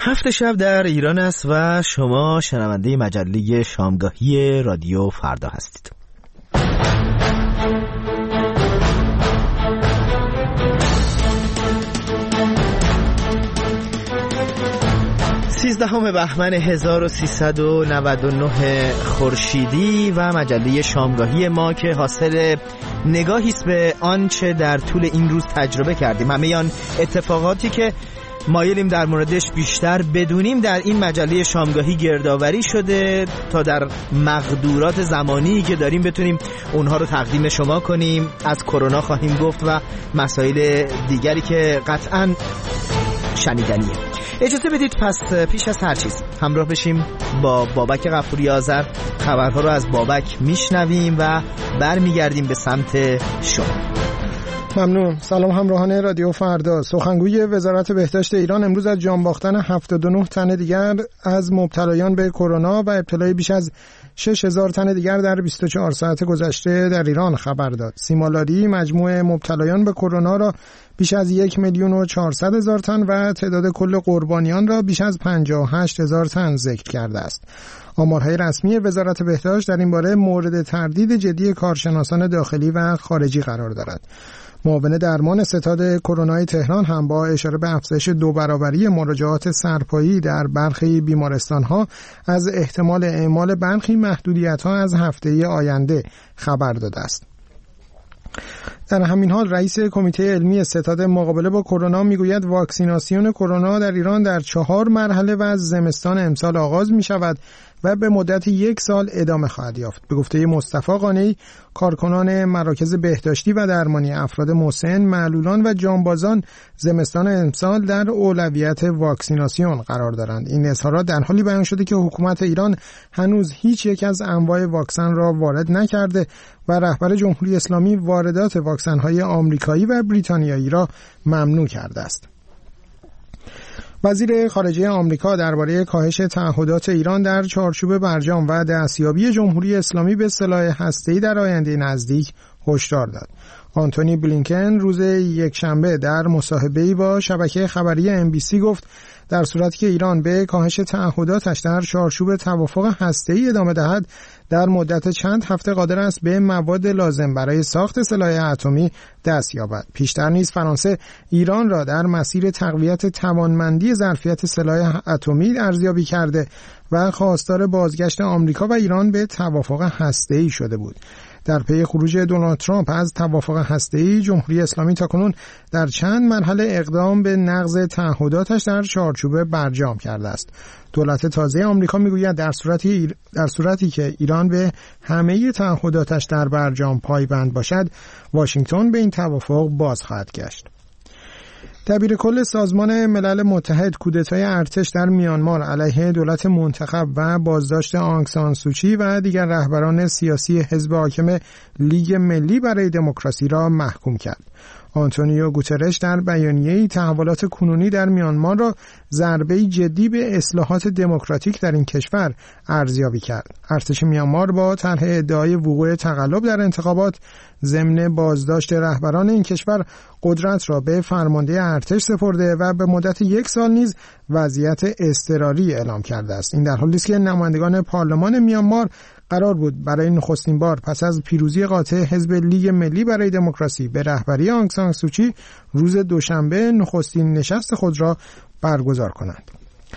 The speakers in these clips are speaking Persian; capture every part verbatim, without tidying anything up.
هفت شب در ایران است و شما شنونده مجله شامگاهی رادیو فردا هستید. سیزدهم بهمن هزار و سیصد و نود و نه خورشیدی و مجله شامگاهی ما که حاصل نگاهی است به آنچه در طول این روز تجربه کردیم، همه آن اتفاقاتی که مایلیم در موردش بیشتر بدونیم در این مجله شامگاهی گردآوری شده تا در مقدورات زمانی که داریم بتونیم اونها رو تقدیم شما کنیم. از کرونا خواهیم گفت و مسائل دیگری که قطعاً شنیدنیه. اجازه بدید پس پیش از هر چیز همراه بشیم با بابک غفوری آذر، خبرها رو از بابک میشنویم و برمیگردیم به سمت شما. ممنون. سلام همراهان رادیو فردا. سخنگوی وزارت بهداشت ایران امروز از جان باختن هفتاد و نه تن دیگر از مبتلایان به کرونا و ابتلای بیش از شش هزار تن دیگر در بیست و چهار ساعت گذشته در ایران خبر داد. سیمالاری مجموع مبتلایان به کرونا را بیش از یک میلیون و چهارصد هزار تن و تعداد کل قربانیان را بیش از پنجاه و هشت هزار تن ذکر کرده است. آمارهای رسمی وزارت بهداشت در این باره مورد تردید جدی کارشناسان داخلی و خارجی قرار دارد. معاون درمان ستاد کرونای تهران هم با اشاره به افزایش دو برابری مراجعات سرپایی در برخی بیمارستان‌ها از احتمال اعمال برخی محدودیت‌ها از هفته آینده خبر داده است. در همین حال رئیس کمیته علمی ستاد مقابله با کرونا میگوید واکسیناسیون کرونا در ایران در چهار مرحله و از زمستان امسال آغاز می شود و به مدت یک سال ادامه خواهد یافت. به گفته مصطفی قانعی، کارکنان مراکز بهداشتی و درمانی افراد مسن، معلولان و جانبازان زمستان امسال در اولویت واکسیناسیون قرار دارند. این اظهارات در حالی بیان شده که حکومت ایران هنوز هیچ یک از انواع واکسن را وارد نکرده و رهبر جمهوری اسلامی واردات واکسن‌های آمریکایی و بریتانیایی را ممنوع کرده است. وزیر خارجه آمریکا درباره کاهش تعهدات ایران در چارچوب برجام و دستیابی جمهوری اسلامی به سلاح هسته‌ای در آینده نزدیک هشدار داد. آنتونی بلینکن روز یکشنبه در مصاحبه‌ای با شبکه خبری ام بی سی گفت در صورتی که ایران به کاهش تعهداتش در چارچوب توافق هسته‌ای ادامه دهد، در مدت چند هفته قادر است به مواد لازم برای ساخت سلاح اتمی دست یابد. پیشتر نیز فرانسه ایران را در مسیر تقویت توانمندی ظرفیت سلاح اتمی ارزیابی کرده و خواستار بازگشت آمریکا و ایران به توافق هسته‌ای شده بود. در پی خروج دونالد ترامپ از توافق هسته‌ای، جمهوری اسلامی تاکنون در چند مرحله اقدام به نقض تعهداتش در چارچوب برجام کرده است. دولت تازه آمریکا میگوید در صورتی در صورتی که ایران به همه تعهداتش در برجام پایبند باشد، واشنگتن به این توافق باز خواهد گشت. دبیر کل سازمان ملل متحد کودتای ارتش در میانمار علیه دولت منتخب و بازداشت آنگ سان سوچی و دیگر رهبران سیاسی حزب حاکم لیگ ملی برای دموکراسی را محکوم کرد. آنتونیو گوترش در بیانیه‌ای تحولات کنونی در میانمار را ضربه‌ای جدی به اصلاحات دموکراتیک در این کشور ارزیابی کرد. ارتش میانمار با طرح ادعای وقوع تقلب در انتخابات ضمن بازداشت رهبران این کشور قدرت را به فرمانده ارتش سپرده و به مدت یک سال نیز وضعیت اضطراری اعلام کرده است. این در حالی است که نمایندگان پارلمان میانمار قرار بود برای نخستین بار پس از پیروزی قاطع حزب لیگ ملی برای دموکراسی به رهبری آنگ سان سوچی روز دوشنبه نخستین نشست خود را برگزار کنند.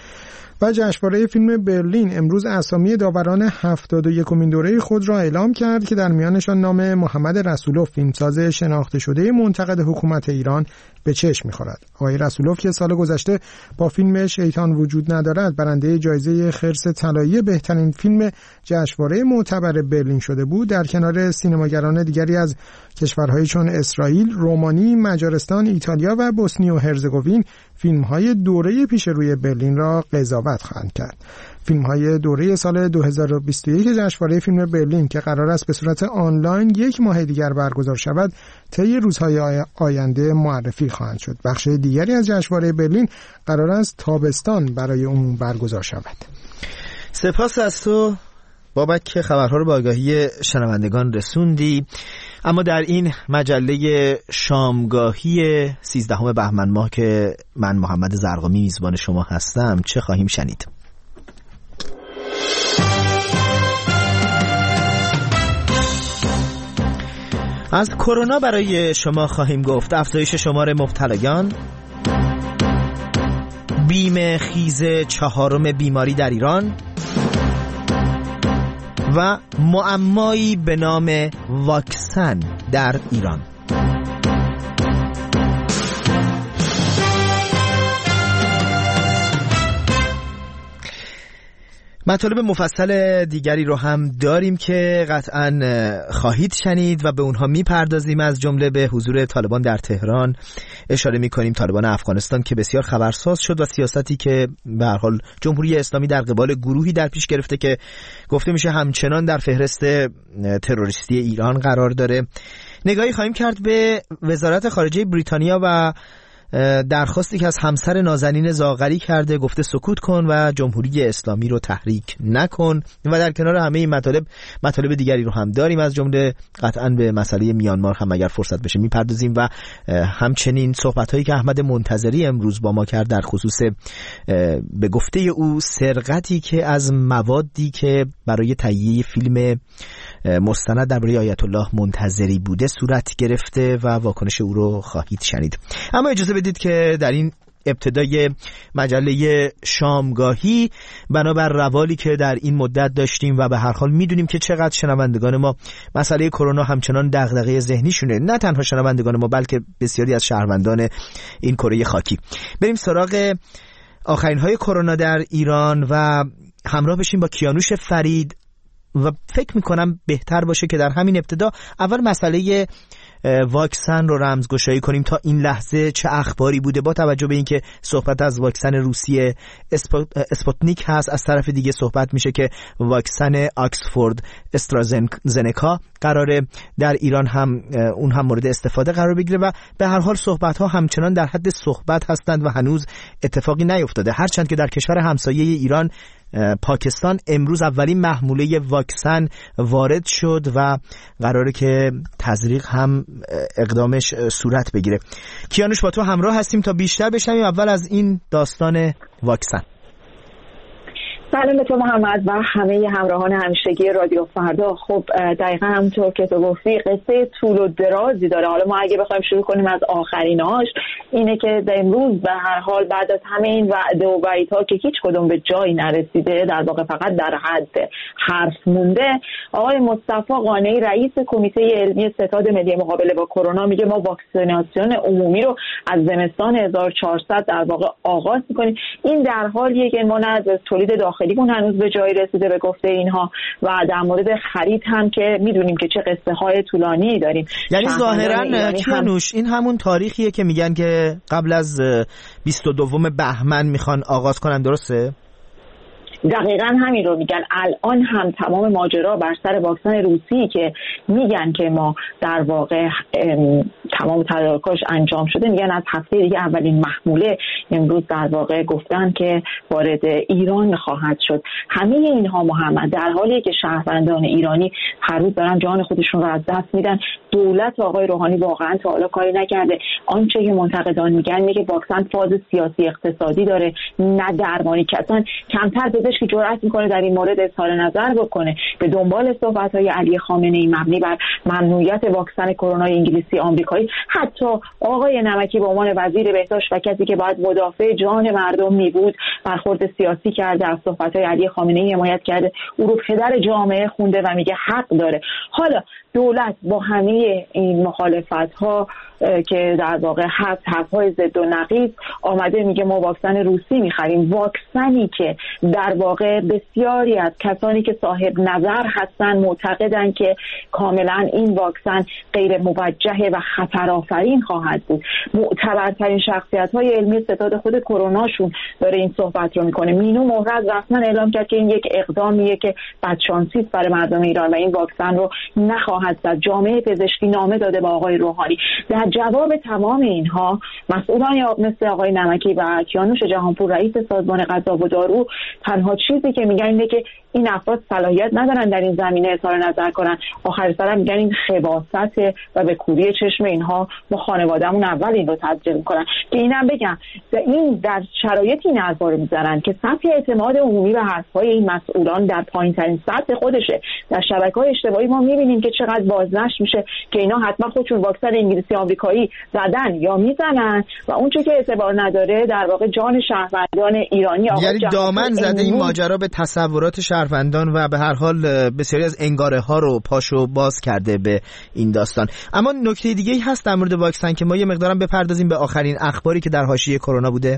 و جشنواره فیلم برلین امروز اسامی داوران هفتاد و یکمین دوره خود را اعلام کرد که در میانشان نام محمد رسولوف، فیلمساز شناخته شده منتقد حکومت ایران، به چشم می‌خورد. آقای رسولوف که سال گذشته با فیلم شیطان وجود ندارد برنده جایزه خرس طلایی بهترین فیلم جشنواره معتبر برلین شده بود، در کنار سینماگران دیگری از کشورهای چون اسرائیل، رومانی، مجارستان، ایتالیا و بوسنی و هرزگوین فیلم‌های دوره پیش روی برلین را قضاوت خواهند کرد. فیلم‌های دوره سال دو هزار و بیست و یک جشنواره فیلم برلین که قرار است به صورت آنلاین یک ماه دیگر برگزار شود، طی روزهای آینده معرفی خواهند شد. بخش دیگری از جشنواره برلین قرار است تابستان برای اون برگزار شود. سپاس از تو بابک که خبرها رو به آگاهی شنوندگان رسوندی. اما در این مجله شامگاهی سیزدهم بهمن ماه که من محمد زرقامی میزبان شما هستم چه خواهیم شنید؟ از کرونا برای شما خواهیم گفت. افزایش شمار مبتلایان، بیم خیز چهارم بیماری در ایران و معمایی به نام واکسن در ایران. مطالب مفصل دیگری رو هم داریم که قطعاً خواهید شنید و به اونها میپردازیم، از جمله به حضور طالبان در تهران اشاره میکنیم، طالبان افغانستان که بسیار خبرساز شد و سیاستی که به هر حال جمهوری اسلامی در قبال گروهی در پیش گرفته که گفته میشه همچنان در فهرست تروریستی ایران قرار داره. نگاهی خواهیم کرد به وزارت خارجه بریتانیا و درخواستی که از همسر نازنین زاغری کرده، گفته سکوت کن و جمهوری اسلامی رو تحریک نکن. و در کنار همه این مطالب مطالب دیگری رو هم داریم، از جمله قطعاً به مسئله میانمار هم اگر فرصت بشه میپردازیم و همچنین صحبت‌هایی که احمد منتظری امروز با ما کرد در خصوص به گفته او سرقتی که از موادی که برای تهیه فیلم مستند درباره آیت الله منتظری بوده صورت گرفته و واکنش او رو خواهید شنید. اما اجازه بدید که در این ابتدای مجله شامگاهی بنابر روالی که در این مدت داشتیم و به هر حال میدونیم که چقدر شنوندگان ما مسئله کرونا همچنان دغدغه ذهنیشونه، نه تنها شنوندگان ما بلکه بسیاری از شهروندان این کره خاکی، بریم سراغ آخرین های کرونا در ایران و همراه بشیم با کیانوش فرید و فکر میکنم بهتر باشه که در همین ابتدا اول مسئله واکسن رو رمزگشایی کنیم تا این لحظه چه اخباری بوده، با توجه به اینکه صحبت از واکسن روسیه اسپوتنیک هست، از طرف دیگه صحبت میشه که واکسن آکسفورد استرازنکا قراره در ایران هم اون هم مورد استفاده قرار بگیره و به هر حال صحبت ها همچنان در حد صحبت هستند و هنوز اتفاقی نیفتاده، هرچند که در کشور همسایه ایران پاکستان امروز اولین محموله واکسن وارد شد و قراره که تزریق هم اقدامش صورت بگیره. کیانوش با تو همراه هستیم تا بیشتر بشنویم اول از این داستان واکسن. سلام به تو محمد و همه همراهان همیشگی رادیو فردا. خب دقیقا همونطور که تو گفتی قصه طول و درازی داره. حالا ما اگه بخوایم شروع کنیم از آخریناش اینه که در امروز به هر حال بعد از همه این وعده و وعیدها که هیچ کدوم به جایی نرسیده، در واقع فقط در حد حرف مونده، آقای مصطفی قانعی رئیس کمیته علمی ستاد ملی مقابله با کرونا میگه ما واکسیناسیون عمومی رو از زمستان هزار و چهارصد در واقع آغاز میکنیم. این در حالیه که ما نه از تولید داخلی خیلیمون هنوز به جایی رسیده به گفته اینها و در مورد خرید هم که میدونیم که چه قصه های طولانی داریم. یعنی ظاهرا کیانوش این همون تاریخیه که میگن که قبل از بیست و دوم بهمن میخوان آغاز کنن، درسته؟ دقیقاً همین رو میگن. الان هم تمام ماجرا بر سر واکسن روسی که میگن که ما در واقع تمام تدارکاش انجام شده، میگن از هفته دیگه اولین محموله امروز در واقع گفتن که وارد ایران خواهد شد. همه اینها محمد در حالیه که شهروندان ایرانی هر روز دارن جان خودشون رو از دست میدن. دولت آقای روحانی واقعا تا حالا کاری نکرده. آنچه که منتقدان میگن میگه واکسن فاز سیاسی اقتصادی داره نه درمانی، که اصلا کمتر پزشکی جرأت میکنه در این مورد اظهار نظر بکنه. به دنبال صحبت‌های علی خامنه‌ای مبنی بر ممنوعیت واکسن کرونا انگلیسی آمریکایی، حتی آقای نمکی به عنوان وزیر بهداشت و کسی که باید مدافع جان مردم می بود برخورد سیاسی کرده، از صحبت‌های علی خامنه‌ای حمایت کرده، او رو پدر جامعه خونده و میگه حق داره. حالا دولت با همه این مخالفت‌ها که در واقع هست حرف‌های ضد و نقیض آمده میگه ما واکسن روسی می‌خریم، واکسنی که در واقع بسیاری از کسانی که صاحب نظر هستن معتقدن که کاملا این واکسن غیر موجه و خطرآفرین خواهد بود. معتبرترین شخصیت‌های علمی ستاد خود کروناشون داره این صحبت رو میکنه. مینو مهرز رسما اعلام کرد که این یک اقدامیه که بدشانسی است برای مردم ایران و این واکسن رو نخواهد زد. جامعه پزشکی نامه داده با آقای روحانی. در جواب تمام اینها مسئولان مثل آقای نمکی و کیانوش جهانپور رئیس سازمان غذا و دارو تنها چیزی که میگن اینه که این افراد صلاحیت ندارن در این زمینه اظهار نظر کنن. آخر سر میگن این خباثته و به کوری چشم اینها ما خانوادهمون اول این رو تسجیل میکنن. که اینم بگم این در شرایطی این حرفا رو میزنن که سطح اعتماد عمومی به حرفهای این مسئولان در پایین ترین سطح خودشه. در شبکه‌های اجتماعی ما میبینیم که چقدر بازنشر میشه که اینا حتما خودشون واکسن انگلیسی آمریکایی زدن یا میزنن و اون چه که اعتبار نداره در واقع جان شهروندان ایرانی. یعنی دامن زده این ماجرا به تصورات شهروندان و به هر حال بسیاری از انگاره ها رو پاشو باز کرده به این داستان. اما نکته دیگه ای هست در مورد واکسن که ما یه مقدارم بپردازیم به آخرین اخباری که در حاشیه کرونا بوده.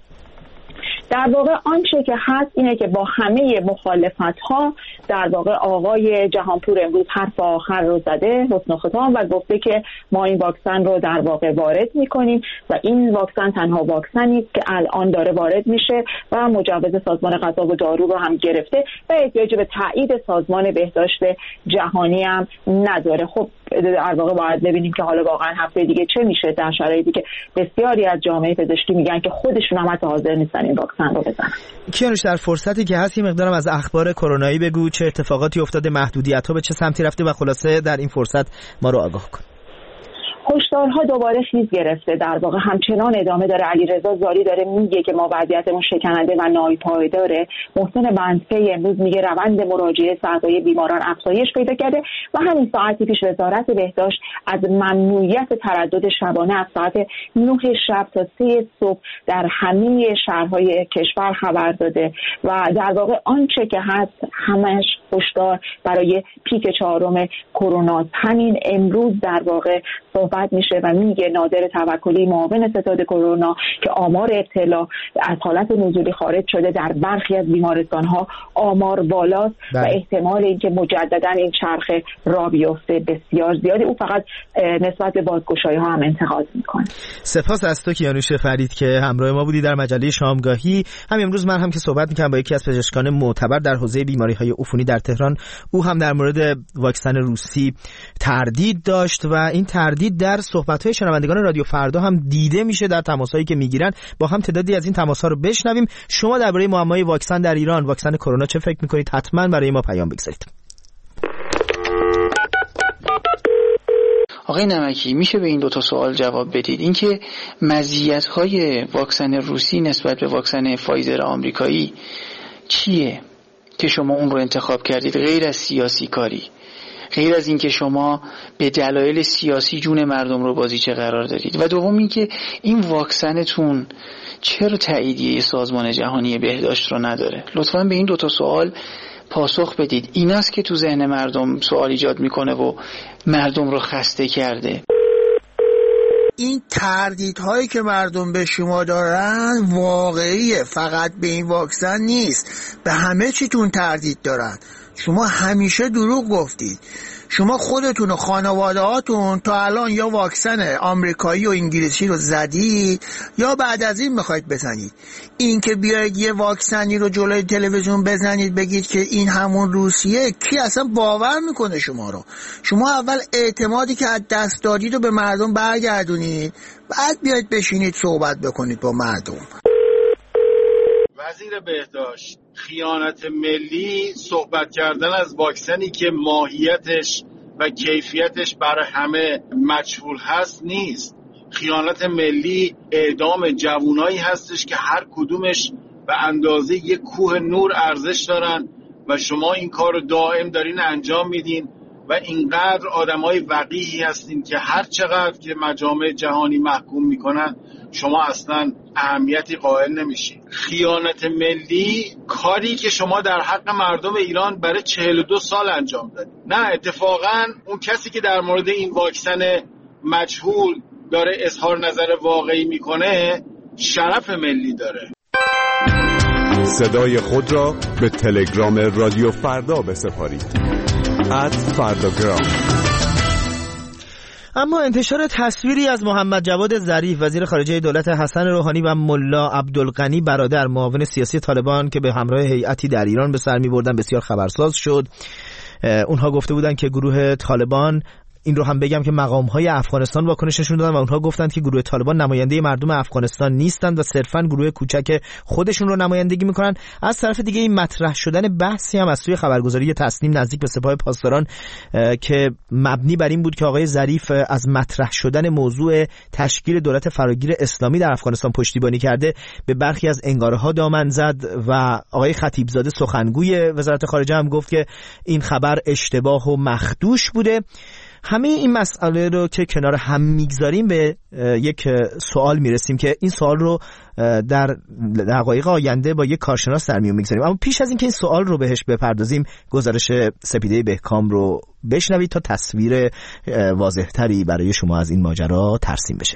در واقع آنچه که هست اینه که با همه مخالفت‌ها در واقع آقای جهانپور امروز حرف آخر رو زده، حسن ختام، و گفته که ما این واکسن رو در واقع وارد می‌کنیم و این واکسن تنها واکسنی است که الان داره وارد میشه و مجوز سازمان غذا و دارو رو هم گرفته و احتیاج به تایید سازمان بهداشت جهانی هم نداره. خب در واقع باید ببینیم که حالا واقعا هفته دیگه چه میشه در شرایطی که بسیاری از جامعه پزشکی میگن که خودشون هم حتی حاضر نیستن این واکسن رو بزنن. کیانوش، در فرصتی که هست یه مقدارم از اخبار کرونایی بگو، چه اتفاقاتی افتاده، محدودیت‌ها به چه سمتی رفته و خلاصه در این فرصت ما رو آگاه کن. هشدارها دوباره خیز گرفته، در واقع همچنان ادامه داره. علیرضا زاری داره میگه که ما وضعیتمون شکننده و ناپایداره. محسن بندپی امروز میگه روند مراجعه سرای بیماران افزایش پیدا کرده و همین ساعتی پیش وزارت بهداشت از ممنوعیت تردد شبانه از ساعت نه شب تا سه صبح در همه شهرهای کشور خبر داده و در واقع آنچه که هست همش هشدار برای پیک چهارم کرونا. همین امروز در واقع صحبت میشه و میگه نادر توکلی معاون ستاد کرونا که آمار ابتلا از حالت نزولی خارج شده در برخی از بیمارستان‌ها آمار بالاست و احتمال اینکه مجددا این چرخه را بیفته بسیار زیاده. او فقط نسبت به بازگشایی‌ها هم انتقاد میکنه. سپاس از تو کیانوش فرید که همراه ما بودی در مجله شامگاهی. همین امروز من هم که صحبت می‌کردم با یکی از پزشکان معتبر در حوزه بیماری‌های عفونی در تهران، او هم در مورد واکسن روسی تردید داشت و این تردید در صحبت‌های شنوندگان رادیو فردا هم دیده میشه در تماس‌هایی که میگیرن. با هم تعدادی از این تماس‌ها رو بشنویم. شما درباره معمای واکسن در ایران، واکسن کرونا چه فکر می‌کنید؟ حتما برای ما پیام بگذارید. آقای نمکی، میشه به این دو تا سوال جواب بدید؟ اینکه مزیت‌های واکسن روسی نسبت به واکسن فایزر آمریکایی چیه که شما اون رو انتخاب کردید غیر از سیاسی کاری؟ غیر از این که شما به دلایل سیاسی جون مردم رو بازیچه قرار دادید. و دوم این که این واکسنتون چرا تاییدیه سازمان جهانی بهداشت رو نداره؟ لطفاً به این دو تا سوال پاسخ بدید. ایناست که تو ذهن مردم سوال ایجاد میکنه و مردم رو خسته کرده. این تردیدهایی که مردم به شما دارن واقعیه، فقط به این واکسن نیست، به همه چیتون تردید دارن. شما همیشه دروغ گفتید. شما خودتون و خانواده‌هاتون تا الان یا واکسن آمریکایی و انگلیسی رو زدید یا بعد از این میخواید بزنید. این که بیاید یه واکسنی رو جلوی تلویزیون بزنید بگید که این همون روسیه، کی اصلا باور میکنه شما رو؟ شما اول اعتمادی که از دست دادید رو به مردم برگردونید، بعد بیاید بشینید صحبت بکنید با مردم. وزیر بهداشت، خیانت ملی صحبت کردن از واکسنی که ماهیتش و کیفیتش برای همه مجهول هست نیست. خیانت ملی اعدام جوانایی هستش که هر کدومش به اندازه یک کوه نور ارزش دارن و شما این کار رو دائم دارین انجام میدین و اینقدر آدمای وقیحی هستین که هر چقدر که مجامع جهانی محکوم میکنن شما اصلا اهمیتی قائل نمیشین. خیانت ملی کاری که شما در حق مردم ایران برای چهل و دو سال انجام دادید. نه، اتفاقا اون کسی که در مورد این واکسن مجهول داره اظهار نظر واقعی میکنه شرف ملی داره. صدای خود را به تلگرام رادیو فردا بسپارید. ات فرداگرام. اما انتشار تصویری از محمد جواد ظریف وزیر خارجه دولت حسن روحانی و ملا عبدالغنی برادر معاون سیاسی طالبان که به همراه هیئتی در ایران به سر می‌بردن بسیار خبرساز شد. اونها گفته بودند که گروه طالبان این رو هم بگم که مقام‌های افغانستان واکنش نشون دادن و اونها گفتند که گروه طالبان نماینده مردم افغانستان نیستند و صرفاً گروه کوچک خودشون رو نمایندگی میکنن. از طرف دیگه این مطرح شدن بحثی هم از سوی خبرگزاری تسنیم نزدیک به سپاه پاسداران که مبنی بر این بود که آقای ظریف از مطرح شدن موضوع تشکیل دولت فراگیر اسلامی در افغانستان پشتیبانی کرده، به برخی از انگاره‌ها دامن زد و آقای خطیبزاده سخنگوی وزارت خارجه هم گفت که این خبر اشتباه و مخدوش بوده. همه این مسئله رو که کنار هم میگذاریم به یک سوال میرسیم که این سوال رو در دقایق آینده با یک کارشناس در میون میگذاریم. اما پیش از اینکه این سوال رو بهش بپردازیم، گزارش سپیده بهکام رو بشنوید تا تصویر واضح‌تری برای شما از این ماجرا ترسیم بشه.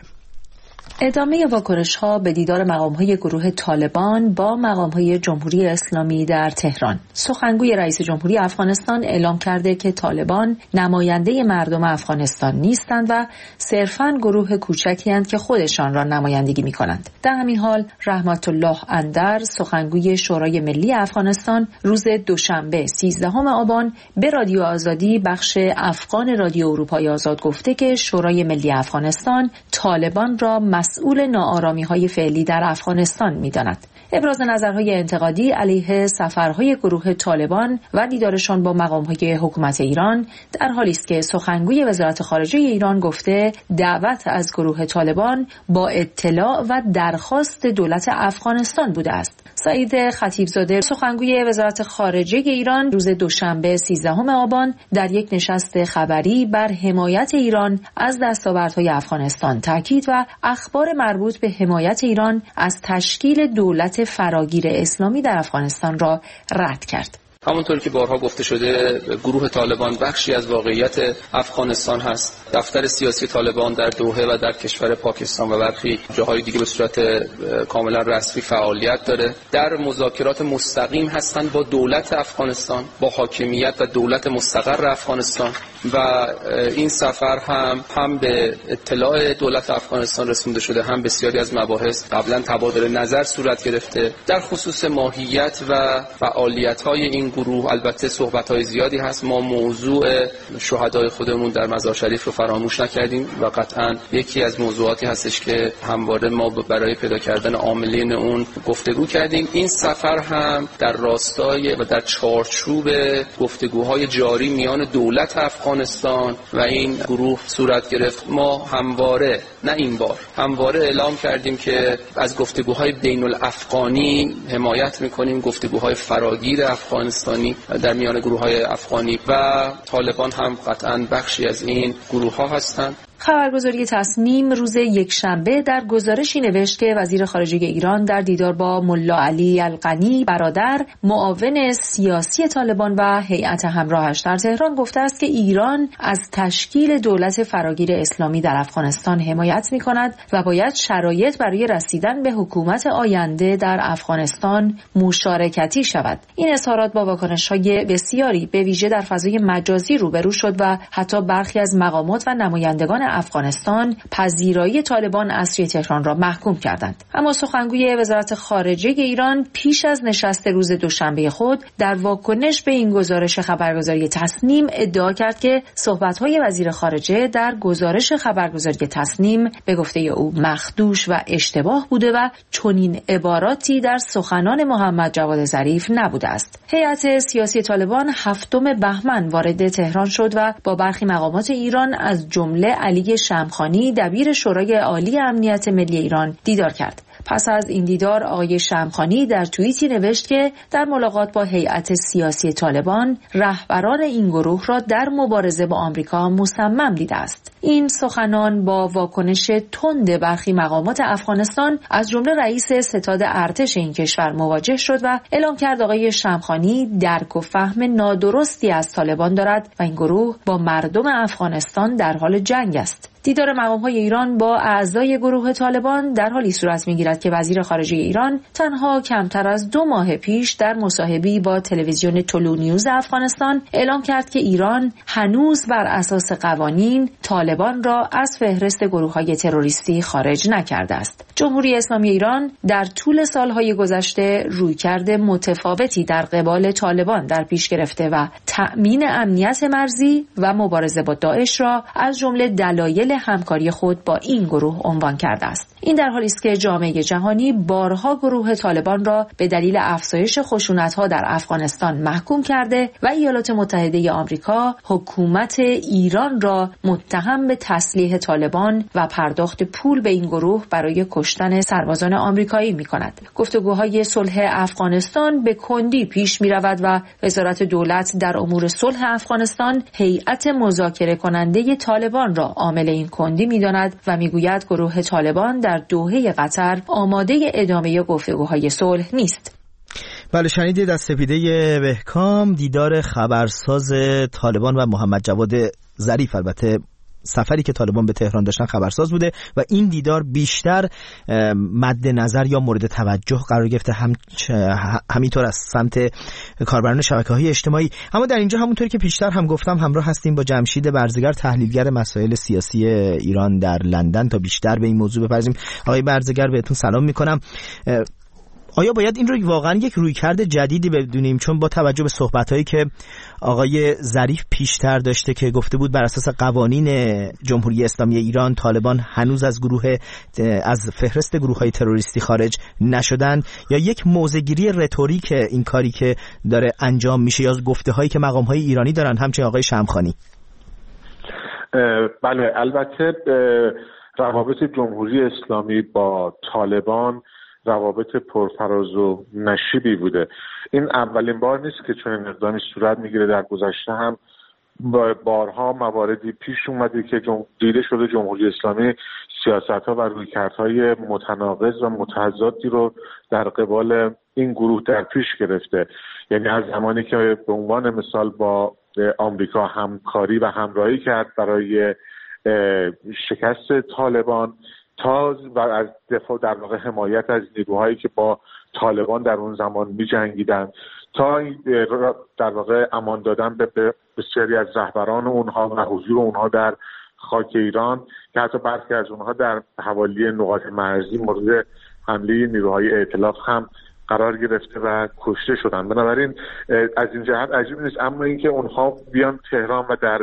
ادامه واکنش‌ها به دیدار مقام‌های گروه طالبان با مقام‌های جمهوری اسلامی در تهران. سخنگوی رئیس جمهوری افغانستان اعلام کرده که طالبان نماینده مردم افغانستان نیستند و صرفاً گروه کوچکی هستند که خودشان را نمایندگی می‌کنند. در همین حال رحمت الله اندر، سخنگوی شورای ملی افغانستان، روز دوشنبه سیزدهم آبان به رادیو آزادی بخش افغان رادیو اروپای آزاد گفته که شورای ملی افغانستان طالبان را مسئول ناآرامی‌های فعلی در افغانستان می‌داند. ابراز نظرهای انتقادی علیه سفرهای گروه طالبان و دیدارشان با مقام‌های حکومت ایران در حالی است که سخنگوی وزارت خارجه ایران گفته دعوت از گروه طالبان با اطلاع و درخواست دولت افغانستان بوده است. سعید خطیبزاده، سخنگوی وزارت خارجه ایران، روز دوشنبه سیزدهم آبان در یک نشست خبری بر حمایت ایران از دستاوردهای افغانستان تاکید و اخبار مربوط به حمایت ایران از تشکیل دولت فراگیر اسلامی در افغانستان را رد کرد. همونطور که بارها گفته شده، گروه طالبان بخشی از واقعیت افغانستان هست. دفتر سیاسی طالبان در دوحه و در کشور پاکستان و برخی جاهای دیگه به صورت کاملا رسمی فعالیت داره. در مذاکرات مستقیم هستند با دولت افغانستان، با حاکمیت و دولت مستقر افغانستان و این سفر هم هم به اطلاع دولت افغانستان رسونده شده، هم بسیاری از مباحث قبلا تبادل نظر صورت گرفته در خصوص ماهیت و فعالیت‌های این گروه. البته صحبت‌های زیادی هست، ما موضوع شهدای خودمون در مزار شریف رو فراموش نکردیم و قطعاً یکی از موضوعاتی هستش که همواره ما برای پیدا کردن عاملین اون گفتگو کردیم. این سفر هم در راستای و در چارچوب گفتگوهای جاری میان دولت افغانستان و این گروه صورت گرفت. ما همواره، نه این بار، همواره اعلام کردیم که از گفتگوهای بین الافغانی حمایت می‌کنیم، گفتگوهای فراگیر افغانستانی در میان گروه‌های افغانی و طالبان هم قطعاً بخشی از این گروه‌ها هستند. خبرگزاری تسنیم روز یکشنبه در گزارشی نوشت که وزیر خارجه ایران در دیدار با ملا علی القنی برادر، معاون سیاسی طالبان و هیئت همراهش در تهران گفته است که ایران از تشکیل دولت فراگیر اسلامی در افغانستان حمایت می‌کند و باید شرایط برای رسیدن به حکومت آینده در افغانستان مشارکتی شود. این اظهارات با واکنش‌های بسیاری به ویژه در فضای مجازی روبرو شد و حتی برخی از مقامات و نمایندگان افغانستان پذیرایی طالبان از سوی تهران را محکوم کردند. اما سخنگوی وزارت خارجه ایران پیش از نشست روز دوشنبه خود در واکنش به این گزارش خبرگزاری تسنیم ادعا کرد که صحبت‌های وزیر خارجه در گزارش خبرگزاری تسنیم به گفته او مخدوش و اشتباه بوده و چنین عباراتی در سخنان محمد جواد ظریف نبوده است. هیئت سیاسی طالبان هفتم بهمن وارد تهران شد و با برخی مقامات ایران از جمله علی شمخانی دبیر شورای عالی امنیت ملی ایران دیدار کرد. پس از این دیدار آقای شمخانی در توییتی نوشت که در ملاقات با هیئت سیاسی طالبان رهبران این گروه را در مبارزه با آمریکا مصمم دیده است. این سخنان با واکنش تند برخی مقامات افغانستان از جمله رئیس ستاد ارتش این کشور مواجه شد و اعلام کرد آقای شمخانی درک و فهم نادرستی از طالبان دارد و این گروه با مردم افغانستان در حال جنگ است. دیدار مقام‌های ایران با اعضای گروه طالبان در حالی صورت می‌گیرد که وزیر خارجه ایران تنها کمتر از دو ماه پیش در مصاحبه‌ای با تلویزیون تولو نیوز افغانستان اعلام کرد که ایران هنوز بر اساس قوانین طالبان را از فهرست گروه‌های تروریستی خارج نکرده است. جمهوری اسلامی ایران در طول سالهای گذشته رویکرد متفاوتی در قبال طالبان در پیش گرفته و تأمین امنیت مرزی و مبارزه با داعش را از جمله دلایل همکاری خود با این گروه عنوان کرده است. این در حالی است که جامعه جهانی بارها گروه طالبان را به دلیل افزایش خشونت‌ها در افغانستان محکوم کرده و ایالات متحده آمریکا حکومت ایران را متهم به تسلیح طالبان و پرداخت پول به این گروه برای کشتن سربازان آمریکایی می‌کند. گفتگوهای صلح افغانستان به کندی پیش می‌رود و وزارت دولت در امور صلح افغانستان هیئت مذاکره کننده طالبان را عامل این کندی می‌داند و می‌گوید گروه طالبان در دوحه قطر آماده ادامه گفتگوهای صلح نیست. بله، شنیدید از سپیده بهکام دیدار خبرساز طالبان و محمد جواد ظریف. البته سفری که طالبان به تهران داشتن خبرساز بوده و این دیدار بیشتر مد نظر یا مورد توجه قرار گرفته، هم همینطور از سمت کاربران شبکه‌های اجتماعی. اما در اینجا همونطوری که پیشتر هم گفتم همراه هستیم با جمشید برزگر، تحلیلگر مسائل سیاسی ایران در لندن، تا بیشتر به این موضوع بپردازیم. آقای برزگر بهتون سلام میکنم. آیا باید این رو واقعا یک رویکرد جدیدی بدونیم؟ چون با توجه به صحبت‌هایی که آقای ظریف پیشتر داشته که گفته بود بر اساس قوانین جمهوری اسلامی ایران طالبان هنوز از گروه از فهرست گروه‌های تروریستی خارج نشدن، یا یک موضع‌گیری رتوریک این کاری که داره انجام میشه، یا گفته‌هایی که مقام‌های ایرانی دارن، همچنین آقای شمخانی؟ بله، البته روابط جمهوری اسلامی با طالبان روابط پرفراز و نشیبی بوده. این اولین بار نیست که چنین اقدامی صورت میگیره. در گذشته هم بارها مواردی پیش اومده که دیده شده جمهوری اسلامی سیاست‌ها و رویکردهای متناقض و متضادی رو در قبال این گروه در پیش گرفته. یعنی از زمانی که به عنوان مثال با آمریکا همکاری و همراهی کرد برای شکست طالبان، تا و از دفاع در واقع حمایت از نیروهایی که با طالبان در اون زمان می جنگیدن، تا در واقع امان دادن به بسیاری از رهبران اونها و حضور اونها در خاک ایران که حتی برخی از اونها در حوالی نقاط مرزی مورد حمله نیروهای ائتلاف هم قرار گرفته و کشته شدن. بنابراین از این جهت عجیب نیست، اما اینکه اونها بیان تهران و در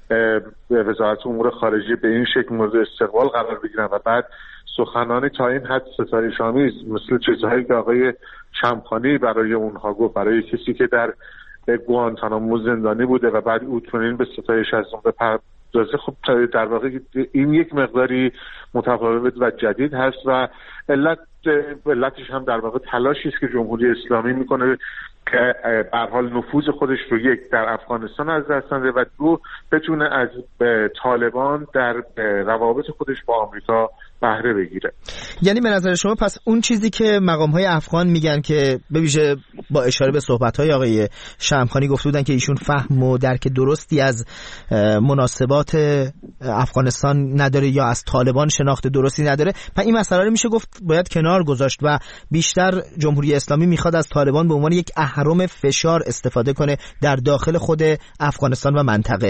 وزارت امور خارجه به این شکل مورد استقبال قرار بگیرن و بعد سخنانی تا این حد ستایش‌آمیز مثل چیزهایی که آقای شمخانی برای اونها گفت، برای کسی که در گوانتانامو زندانی بوده و بعد او چنین به ستایش از اون بپردازه، خب در واقع این یک مقداری متفاوت و جدید هست و علت علتش هم در واقع تلاشی است که جمهوری اسلامی میکنه که به هر حال نفوذ خودش رو یک در افغانستان از دست نده و دو بتونه از طالبان در روابط خودش با آمریکا بهره بگیره. یعنی به نظر شما پس اون چیزی که مقام‌های افغان میگن که به ویژه با اشاره به صحبت‌های آقای شمخانی گفته بودن که ایشون فهم و درک درستی از مناسبات افغانستان نداره یا از طالبان شناخت درستی نداره، پس این مسئله رو میشه گفت باید کنار گذاشت و بیشتر جمهوری اسلامی میخواد از طالبان به عنوان یک اهرم فشار استفاده کنه در داخل خود افغانستان و منطقه.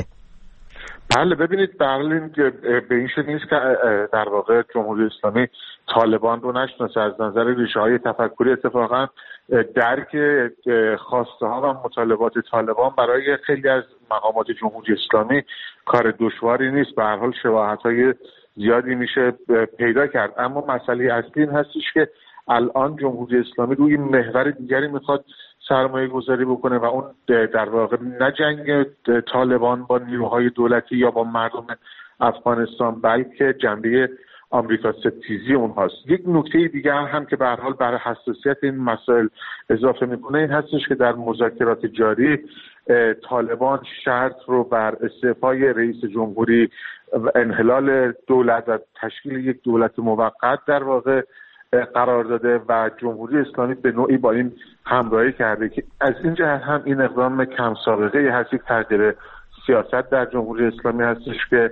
بله، ببینید برلین به این شکل نیست که در واقع جمهوری اسلامی طالبان رو نشناسه. از نظر ریشه های تفکری اتفاقا درک خواسته ها و مطالبات طالبان برای خیلی از مقامات جمهوری اسلامی کار دشواری نیست. به هر حال شباهت های زیادی میشه پیدا کرد، اما مسئله اصلی این هستش که الان جمهوری اسلامی روی محور دیگری میخواد سرمایه گذاری بکنه و اون در واقع نه جنگ طالبان با نیروهای دولتی یا با مردم افغانستان، بلکه جنبه آمریکا ستیزی اونهاست. یک نکته دیگر هم که به هر حال برای حساسیت این مسائل اضافه میکنه این هستش که در مذاکرات جاری طالبان شرط رو بر استعفای رئیس جمهوری، انحلال دولت و تشکیل یک دولت موقت در واقع قرار داده و جمهوری اسلامی به نوعی با این همراهی کرده که از این جهت هم این اقدام کم سابقه هست، یک تغییر سیاست در جمهوری اسلامی هستش که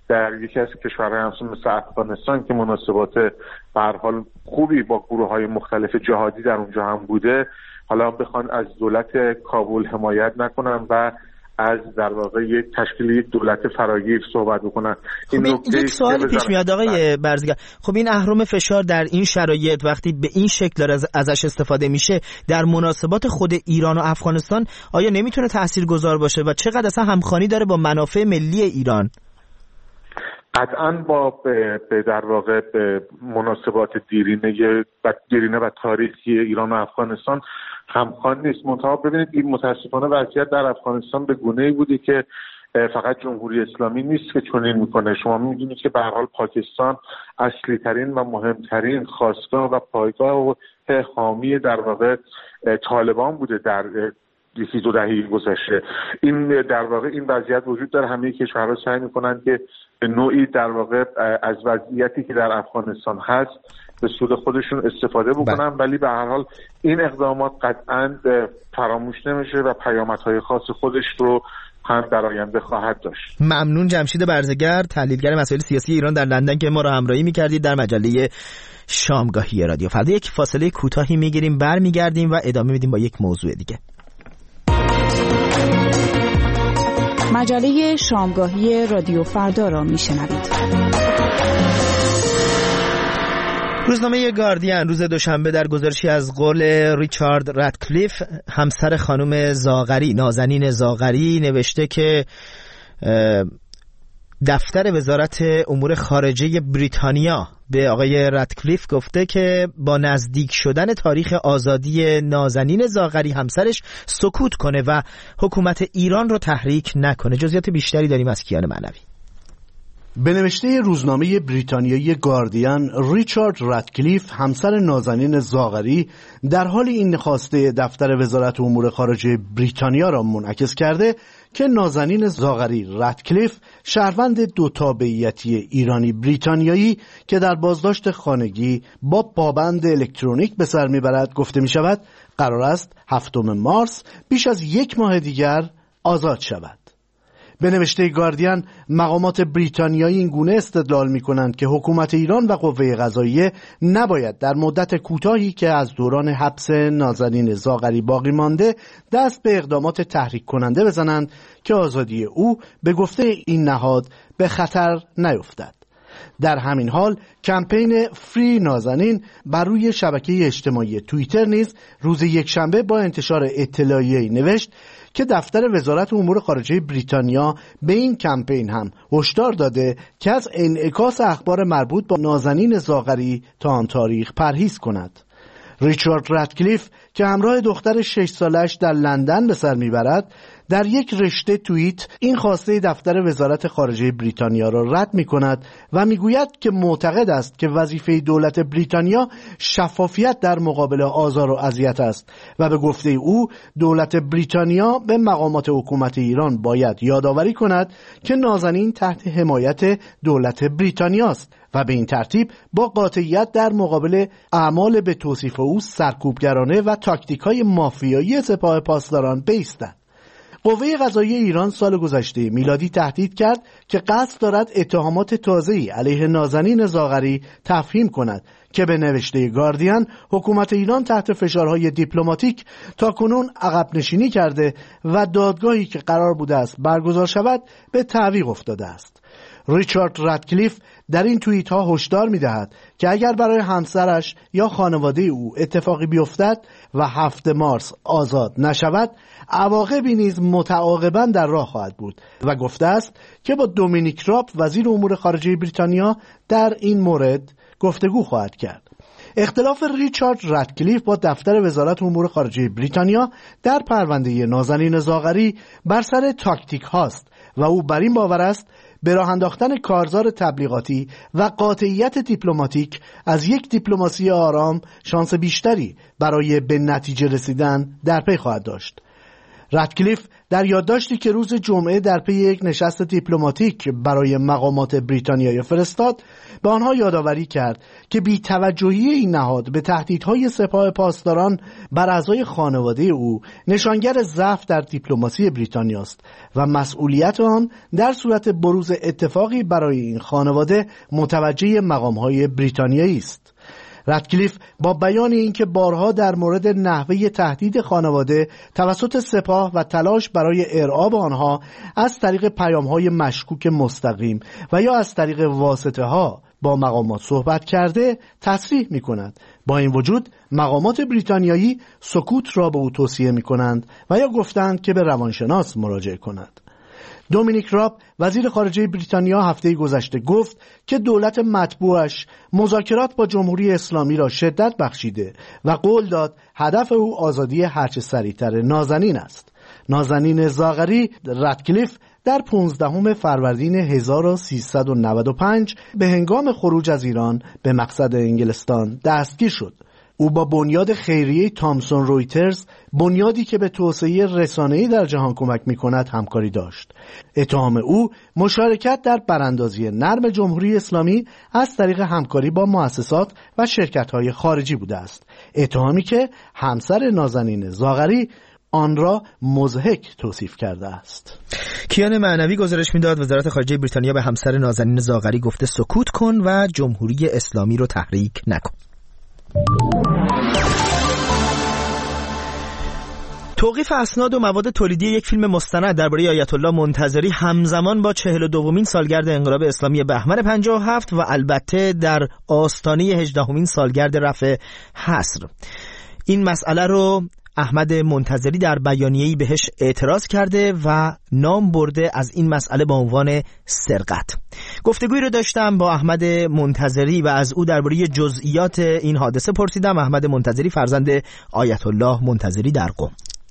در یکی از کشورهای همسایه مثل افغانستان که مناسبات به هر حال خوبی با گروه‌های مختلف جهادی در اونجا هم بوده، حالا بخوان از دولت کابل حمایت نکنن و از در واقع یک تشکیل یک دولت فراگیر صحبت بکنن. خب این یک سوالی پیش میاد آقای برزگر، خب این اهرم فشار در این شرایط وقتی به این شکل داره ازش استفاده میشه در مناسبات خود ایران و افغانستان آیا نمیتونه تاثیرگذار باشه و چقدر اصلا همخوانی داره با منافع ملی ایران؟ قطعاً با به در واقع به مناسبات دیرینه و دیرینه و تاریخی ایران و افغانستان همخوان نیست. منتها ببینید این متاسفانه وضعیت در افغانستان به گونه‌ای بوده که فقط جمهوری اسلامی نیست که چنین میکنه. شما میدونید که به هر حال پاکستان اصلی ترین و مهمترین خاستگاه و پایگاه و حامی در واقع طالبان بوده در یکی دو دهه گذشته. این در واقع این وضعیت وجود داره. همه کشورها سعی میکنن که به نوعی در واقع از وضعیتی که در افغانستان هست به سود خودشون استفاده بکنن، ولی به هر حال این اقدامات قطعاً فراموش نمیشه و پیامدهای خاص خودش رو هم در آینده خواهد داشت. ممنون. جمشید برزگر، تحلیلگر مسائل سیاسی ایران در لندن که ما را همراهی می‌کردید در مجله شامگاهی رادیو فردا. یک فاصله کوتاهی می‌گیریم، برمیگردیم و ادامه میدیم با یک موضوع دیگه. مجله شامگاهی رادیو فردا را میشنوید. روزنامه گاردین روز دوشنبه در گزارشی از قول ریچارد رادکلیف همسر خانم زاغری، نازنین زاغری، نوشته که دفتر وزارت امور خارجه بریتانیا به آقای رادکلیف گفته که با نزدیک شدن تاریخ آزادی نازنین زاغری همسرش سکوت کنه و حکومت ایران رو تحریک نکنه. جزئیات بیشتری داریم از کیان معنوی. به نوشته روزنامه بریتانیایی گاردین، ریچارد رادکلیف همسر نازنین زاغری در حال این خواسته دفتر وزارت امور خارجه بریتانیا را منعکس کرده که نازنین زاغری رادکلیف شهروند دو تابعیتی ایرانی بریتانیایی که در بازداشت خانگی با پابند الکترونیک به سر میبرد گفته می شود قرار است هفتم مارس بیش از یک ماه دیگر آزاد شود. به نوشته گاردین، مقامات بریتانیایی این گونه استدلال می کنند که حکومت ایران و قوه قضاییه نباید در مدت کوتاهی که از دوران حبس نازنین زاغری باقی مانده دست به اقدامات تحریک کننده بزنند که آزادی او به گفته این نهاد به خطر نیفتد. در همین حال کمپین فری نازنین بر روی شبکه اجتماعی توییتر نیز روز یکشنبه با انتشار اطلاعیه‌ای نوشت که دفتر وزارت امور خارجه بریتانیا به این کمپین هم هشدار داده که از انعکاس اخبار مربوط با نازنین زاغری تا آن تاریخ پرهیز کند. ریچارد رادکلیف که همراه دختر شش سالش در لندن به سر میبرد در یک رشته توییت این خواسته دفتر وزارت خارجه بریتانیا را رد می کند و می گوید که معتقد است که وظیفه دولت بریتانیا شفافیت در مقابل آزار و اذیت است و به گفته او دولت بریتانیا به مقامات حکومت ایران باید یادآوری کند که نازنین تحت حمایت دولت بریتانیا است و به این ترتیب با قاطعیت در مقابل اعمال به توصیف او سرکوبگرانه و تاکتیک‌های مافیایی سپاه پاسداران بایستد. قوه قضاییه ایران سال گذشته میلادی تهدید کرد که قصد دارد اتهامات تازه‌ای علیه نازنین زاغری تفهیم کند که به نوشته گاردین حکومت ایران تحت فشارهای دیپلماتیک تاکنون عقب نشینی کرده و دادگاهی که قرار بوده است برگزار شود به تعویق افتاده است. ریچارد رادکلیف در این توییت ها هشدار می دهد که اگر برای همسرش یا خانواده او اتفاقی بیفتد و هفتم مارس آزاد نشود عواقبی نیز متعاقباً در راه خواهد بود و گفته است که با دومینیک راب وزیر امور خارجه بریتانیا در این مورد گفتگو خواهد کرد. اختلاف ریچارد رادکلیف با دفتر وزارت امور خارجه بریتانیا در پرونده نازنین زاغری بر سر تاکتیک هاست و او بر این باور است به راه انداختن کارزار تبلیغاتی و قاطعیت دیپلماتیک از یک دیپلماسی آرام شانس بیشتری برای به نتیجه رسیدن در پی خواهد داشت. رتکلیف در یادداشتی که روز جمعه در پی یک نشست دیپلماتیک برای مقامات بریتانیایی فرستاد به آنها یادآوری کرد که بی‌توجهی این نهاد به تهدیدهای سپاه پاسداران بر اعضای خانواده او نشانگر ضعف در دیپلماسی بریتانیا است و مسئولیت آن در صورت بروز اتفاقی برای این خانواده متوجه مقام‌های بریتانیایی است. رتکلیف با بیان اینکه بارها در مورد نحوه تهدید خانواده توسط سپاه و تلاش برای ارعاب آنها از طریق پیام‌های مشکوک مستقیم و یا از طریق واسطه‌ها با مقامات صحبت کرده تصریح می‌کند. با این وجود مقامات بریتانیایی سکوت را به او توصیه می‌کنند و یا گفتند که به روانشناس مراجعه کند. دومینیک راب وزیر خارجه بریتانیا هفته گذشته گفت که دولت مطبوعش مذاکرات با جمهوری اسلامی را شدت بخشیده و قول داد هدف او آزادی هرچه سریعتر نازنین است. نازنین زاغری رتکلیف در پانزدهم فروردین هزار و سیصد و نود و پنج به هنگام خروج از ایران به مقصد انگلستان دستگیر شد. او با بنیاد خیریه تامسون رویترز، بنیادی که به توسعه رسانه‌ای در جهان کمک می‌کند، همکاری داشت. اتهام او مشارکت در براندازی نرم جمهوری اسلامی از طریق همکاری با مؤسسات و شرکت‌های خارجی بوده است. اتهامی که همسر نازنین زاغری آن را مضحک توصیف کرده است. کیان معنوی گزارش میداد وزارت خارجه بریتانیا به همسر نازنین زاغری گفته سکوت کن و جمهوری اسلامی رو تحریک نکن. توقیف اسناد و مواد تولیدی یک فیلم مستند درباره آیت الله منتظری همزمان با چهل و دومین سالگرد انقلاب اسلامی بهمن پنجاه و هفت و البته در آستانه هجدهمین سالگرد رفع حصر. این مسئله رو احمد منتظری در بیانیه‌ای بهش اعتراض کرده و نام برده از این مسئله با عنوان سرقت. گفتگویی رو داشتم با احمد منتظری و از او درباره جزئیات این حادثه پرسیدم. احمد منتظری فرزند آیت الله منتظری در قم.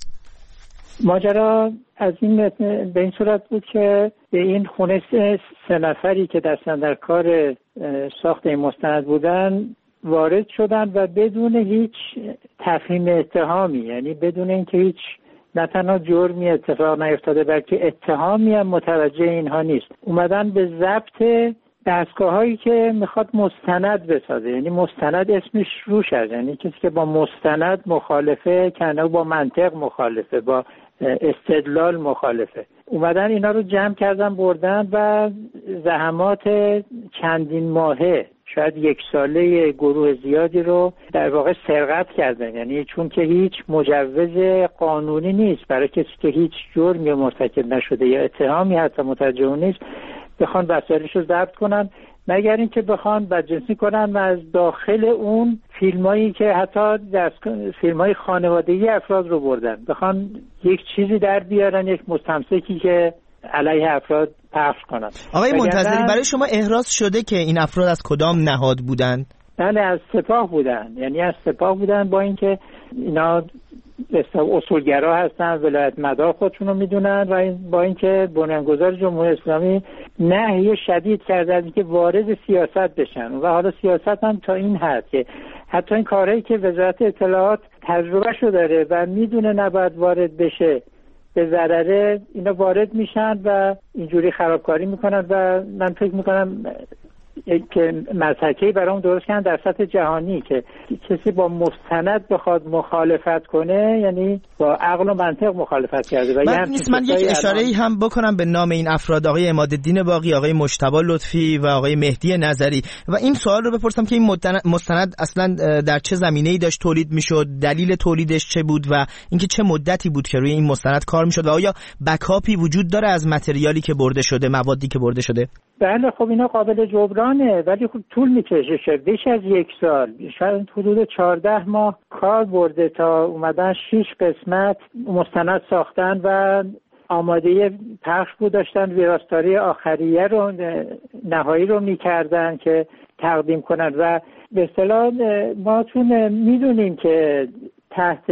ماجرا از این به این صورت بود که به این خونه سه نفری که دستن در کار ساخت این مستند بودن وارد شدن و بدون هیچ تفهیم اتهامی، یعنی بدون اینکه هیچ نه تنها جرمی اتفاق نیفتاده بلکه اتهامی هم متوجه اینها نیست، اومدن به ضبط دستگاه‌هایی که میخواد مستند بسازه. یعنی مستند اسمش روش هست، یعنی کسی که با مستند مخالفه، کنه با منطق مخالفه، با استدلال مخالفه. اومدن اینا رو جمع کردن بردن و زحمات چندین ماهه شاید یک ساله گروه زیادی رو در واقع سرقت کردن. یعنی چون که هیچ مجوز قانونی نیست برای کسی که هیچ جرمی مرتکب نشده یا اتهامی حتی متوجه نیست بخوان وسایلش رو ضبط کنن، مگر اینکه بخوان بدجنسی کنن و از داخل اون فیلمایی که حتی فیلمای خانوادگی افراد رو بردن بخوان یک چیزی در بیارن، یک مستمسکی که علیه افراد پخش کنن. آقای منتظری برای شما احراز شده که این افراد از کدام نهاد بودن؟ بله از سپاه بودن، یعنی از سپاه بودن، با اینکه اینا اصولگرا هستن، ولایت مدار خودشون رو میدونن و این با اینکه بنیانگذار جمهوری اسلامی نهی شدید کرده از اینکه وارد سیاست بشن و حالا سیاست هم تا این حد که حتی این کارهایی که وزارت اطلاعات تجربهشو داره و میدونه نباید وارد بشه به ضرره اینا وارد میشن و اینجوری خرابکاری میکنن و من فکر میکنم که مسئله برام درست کردن در سطح جهانی که کسی با مستند بخواد مخالفت کنه یعنی با عقل و منطق مخالفت کرده. و من نیست من یک اشاره‌ای هم بکنم به نام این افراد، آقای عمادالدین باقی، آقای مجتبی لطفی و آقای مهدی نظری، و این سوال رو بپرسم که این مستند اصلا در چه زمینه‌ای داشت تولید میشد، دلیل تولیدش چه بود و اینکه چه مدتی بود که روی این مستند کار میشد و آیا بکاپی وجود داره از متریالی که برده شده، موادی که برده شده؟ بله خب اینا قابل جبرانه ولی خب طول میکشه، بیش از یک سال، شاید حدود چهارده ماه کار برده تا اومدن شش قسمت مستند ساختن و آماده پخش بود، داشتن ویراستاری آخریه رو نهایی رو میکردن که تقدیم کنن و به اصطلاح ما چون میدونیم که تحت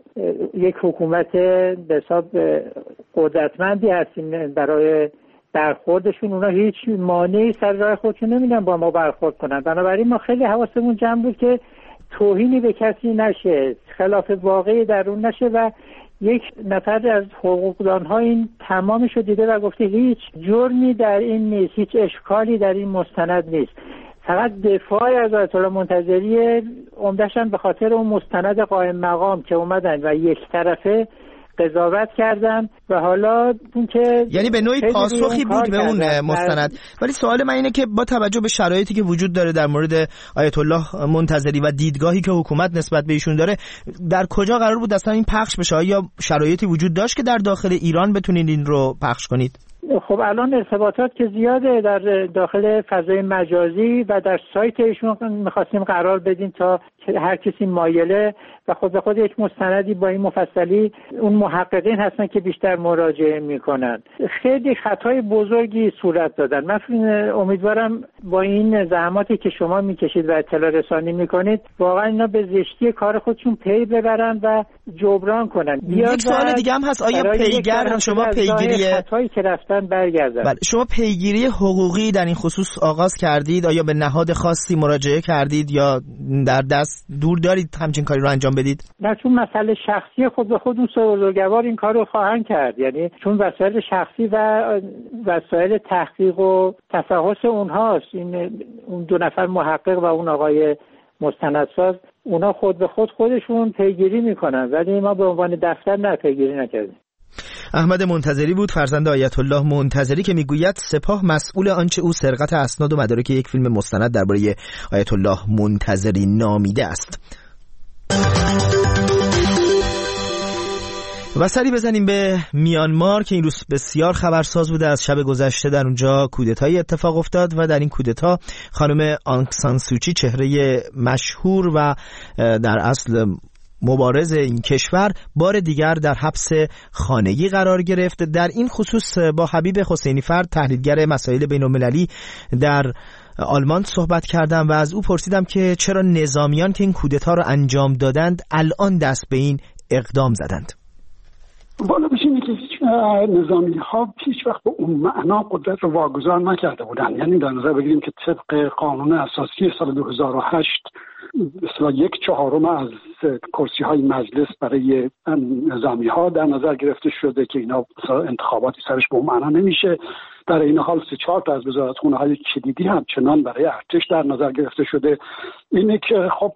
یک حکومت به حساب قدرتمندی هستیم برای برخوردشون، اونا هیچ مانعی سر راه خودشون نمیدن با ما برخورد کنن، بنابراین ما خیلی حواسمون جمع بود که توهینی به کسی نشه، خلاف واقعی در اون نشه و یک نفر از حقوقدان‌ها این تمامش رو دیده و گفته هیچ جرمی در این نیست، هیچ اشکالی در این مستند نیست. فقط دفاع از آیت الله منتظری عمده‌شان به خاطر اون مستند قائم مقام که اومدن و یک طرفه قضاوت کردن و حالا اون که یعنی به نوعی پاسخی بود به اون مستند. ولی سوال من اینه که با توجه به شرایطی که وجود داره در مورد آیت الله منتظری و دیدگاهی که حکومت نسبت به ایشون داره، در کجا قرار بود اصلا این پخش بشه؟ یا شرایطی وجود داشت که در داخل ایران بتونید این رو پخش کنید؟ خب الان ارتباطات که زیاده در داخل فضای مجازی و در سایت ایشون می‌خواستیم قرار بدیم تا هر کسی مایله و خود به خود یک مستندی با این مفصلی اون محققین هستن که بیشتر مراجعه میکنن. خیلی خطای بزرگی صورت دادن. من امیدوارم با این زحماتی که شما میکشید و اطلاع رسانی میکنید واقعا اینا به زشتی کار خودشون پی ببرن و جبران کنن. یک سوال دیگه هم هست، آیا پیگر شما پیگیری خطایی که رفتن برگردن؟ بله، شما پیگیری حقوقی در این خصوص آغاز کردید؟ آیا به نهاد خاصی مراجعه کردید یا در دست دور دارید همچین کاری رو انجام بدید؟ نه، چون مسئله شخصی خود به خود اون سوالگوار این کار رو خواهند کرد، یعنی چون وسایل شخصی و وسایل تحقیق و تفحص اونهاست. این اون دو نفر محقق و اون آقای مستندساز اونا خود به خود خودشون پیگیری میکنن، ولی ما به عنوان دفتر نه پیگیری نکردیم. احمد منتظری بود، فرزند آیت الله منتظری، که میگوید سپاه مسئول آنچه او سرقت اسناد و مدارک یک فیلم مستند درباره آیت الله منتظری نامیده است. و سری بزنیم به میانمار که این روز بسیار خبرساز بوده. از شب گذشته در اونجا کودتایی اتفاق افتاد و در این کودتا خانم آنگ سان سوچی، چهره مشهور و در اصل مبارز این کشور، بار دیگر در حبس خانگی قرار گرفت. در این خصوص با حبیب حسینی فرد، تحلیلگر مسائل بین‌المللی در آلمان صحبت کردم و از او پرسیدم که چرا نظامیان که این کودتا را انجام دادند الان دست به این اقدام زدند. بالا بشینی که هیچ نظامی ها هیچ وقت به اون معنا قدرت رو واگذار نکرده بودن. یعنی در نظر بگیریم که طبق قانون اساسی سال دو هزار و هشت مثلا یک چهارم از کرسی های مجلس برای نظامی ها در نظر گرفته شده که اینا مثلا انتخاباتی سرش به اون معنا نمیشه. در این حال سه چهار تا از وزارتخونه های کلیدی همچنان برای ارتش در نظر گرفته شده. اینه که خب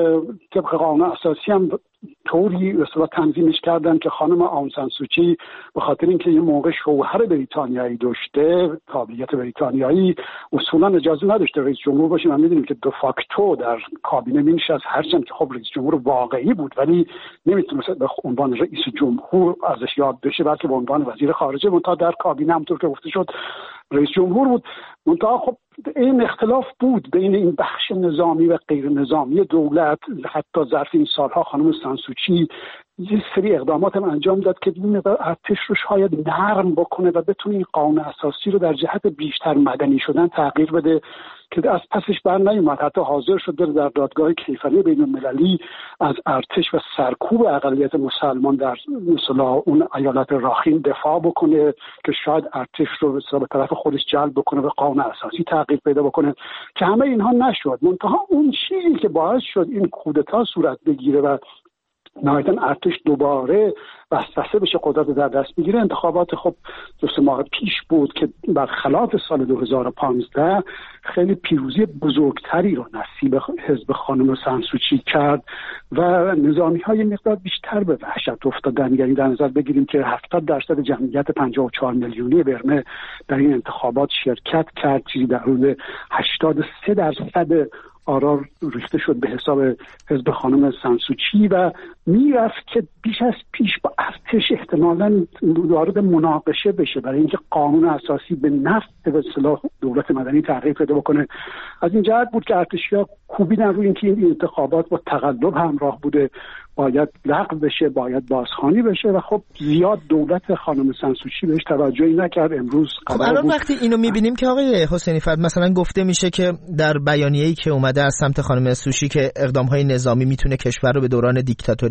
طبق قانون اساسی هم طوری مثلا تنظیمش کردن که خانم آنگ سان سوچی به خاطر اینکه یه موقع شوهر بریتانیایی داشته، تابعیت بریتانیایی، اصولا اجازه نداشته رئیس جمهور باشه. ما میدونیم که دو فاکتو در کابینه مینشست، هرچند که خب رئیس جمهور واقعی بود ولی نمیتونست به عنوان رئیس جمهور ازش یاد بشه، بلکه به عنوان وزیر خارجه منتها در کابینه همونطور که گفته شد رئیس جمهور بود. منتها خب این اختلاف بود بین این بخش نظامی و غیر نظامی دولت. حتی ظرف این سالها خانم سان سوچی یه سری اقدامات هم انجام داد که این ارتش رو شاید نرم بکنه و بتونه این قانون اساسی رو در جهت بیشتر مدنی شدن تغییر بده که از پسش بر نیومد. حتی حاضر شد در دادگاه کیفری بین المللی از ارتش و سرکوب اقلیت مسلمان در مثلا اون ایالت راخین دفاع بکنه که شاید ارتش رو به طرف خودش جلب بکنه و قانون اساسی تغییر پیدا بکنه، که همه اینها نشد. منتها اون چیزی که باعث شد این کودتا صورت بگیره و نهایتاً ارتش دوباره وسوسه بشه قدرت در دست بگیره، انتخابات خب دو سه ماه پیش بود که برخلاف سال دو هزار و پانزده خیلی پیروزی بزرگتری رو نصیب حزب خانم سان سوچی کرد و نظامی های مقدار بیشتر به وحشت افتادن. یعنی در نظر بگیریم که هفتاد درصد جمعیت پنجاه و چهار میلیونی برمه در این انتخابات شرکت کرد، چیزی در حدود هشتاد و سه درصد آرا ریخته شد به حساب حزب خانم سان سوچی و میرفت که بیش از پیش با ارتش احتمالاً وارد مناقشه بشه برای اینکه قانون اساسی به نفع به اصطلاح دولت مدنی تغییر پیدا بکنه. از این جهت بود که ارتشی‌ها کوبیدن روی اینکه این انتخابات با تقلب همراه بوده، باید لغو بشه، باید بازخوانی بشه و خب زیاد دولت خانم سان سوچی بهش توجهی نکرد. امروز خب الان وقتی اینو میبینیم که آقای حسینی فرد مثلا گفته میشه که در بیانیه‌ای که اومده از سمت خانم سوچی که اقدام‌های نظامی میتونه کشور رو به دوران دیکتاتوری